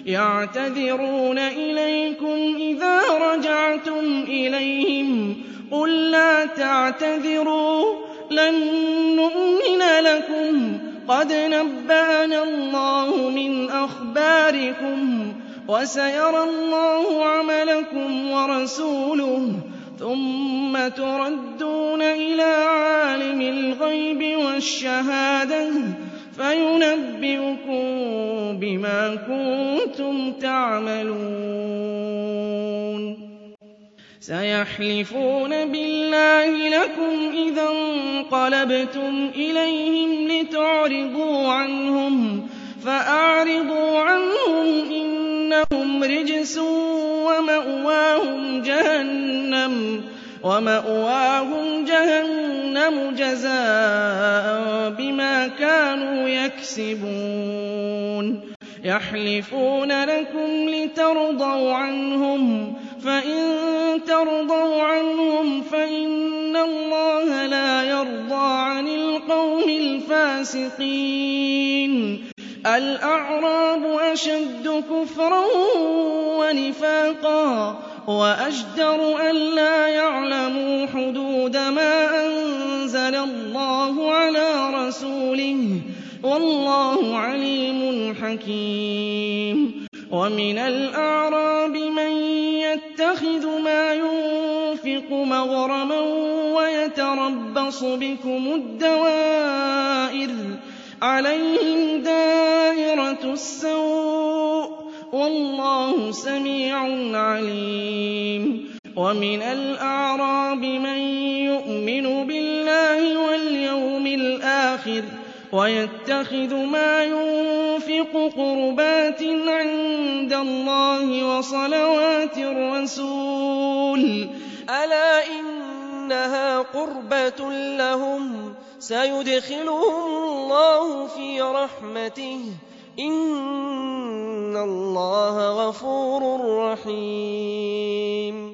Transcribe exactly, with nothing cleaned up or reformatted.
يَعْتَذِرُونَ إِلَيْكُمْ إِذَا رَجَعْتُمْ إِلَيْهِمْ قُل لَّا تَعْتَذِرُوا لَن نُّؤْمِنَ لَكُمْ قَدْ نَبَّأَنَا اللَّهُ مِنْ أَخْبَارِكُمْ وَسَيَرَى اللَّهُ عَمَلَكُمْ وَرَسُولُهُ ثُمَّ تُرَدُّونَ إِلَىٰ عَالِمِ الْغَيْبِ وَالشَّهَادَةِ فَيُنَبِّئُكُم بِمَا كُنتُمْ تَعْمَلُونَ سَيَحْلِفُونَ بِاللَّهِ لَكُمْ إِذَا انقَلَبْتُمْ إِلَيْهِمْ لِتُعْرِضُوا عَنْهُمْ فَأَعْرِضُوا عَنْهُمْ ۖ إِنَّهُمْ رِجْسٌ وَمَأْوَاهُمْ جَهَنَّمُ وَمَأْوَاهُمْ جَهَنَّمُ جَزَاءً بِمَا كَانُوا يَكْسِبُونَ يَحْلِفُونَ لَكُمْ لِتَرْضَوْا عَنْهُمْ ۖ فَإِن تَرْضَوْا عَنْهُمْ فَإِنَّ اللَّهَ لَا يَرْضَىٰ عَنِ الْقَوْمِ الْفَاسِقِينَ الْأَعْرَابُ أَشَدُّ كُفْرًا وَنِفَاقًا وَأَجْدَرُ أَلَّا يَعْلَمُوا حُدُودَ مَا أَنزَلَ اللَّهُ عَلَىٰ رَسُولِهِ ۗ وَاللَّهُ عَلِيمٌ حَكِيمٌ وَمِنَ الْأَعْرَابِ مَن يَتَّخِذُ مَا يُنفِقُ مَغْرَمًا وَيَتَرَبَّصُ بِكُمُ الدَّوَائِرَ ۚ عَلَيْهِمْ دَائِرَةُ السَّوْءِ ۗ وَاللَّهُ سَمِيعٌ عَلِيمٌ وَمِنَ الْأَعْرَابِ مَن يُؤْمِنُ بِاللَّهِ وَالْيَوْمِ الْآخِرِ وَيَتَّخِذُ مَا يُنفِقُ قُرُبَاتٍ عِندَ اللَّهِ وَصَلَوَاتِ الرَّسُولِ ۚ أَلَا إِنَّهَا قُرْبَةٌ لَّهُمْ ۚ سَيُدْخِلُهُمُ اللَّهُ فِي رَحْمَتِهِ ۗ إِنَّ اللَّهَ غَفُورٌ رَّحِيمٌ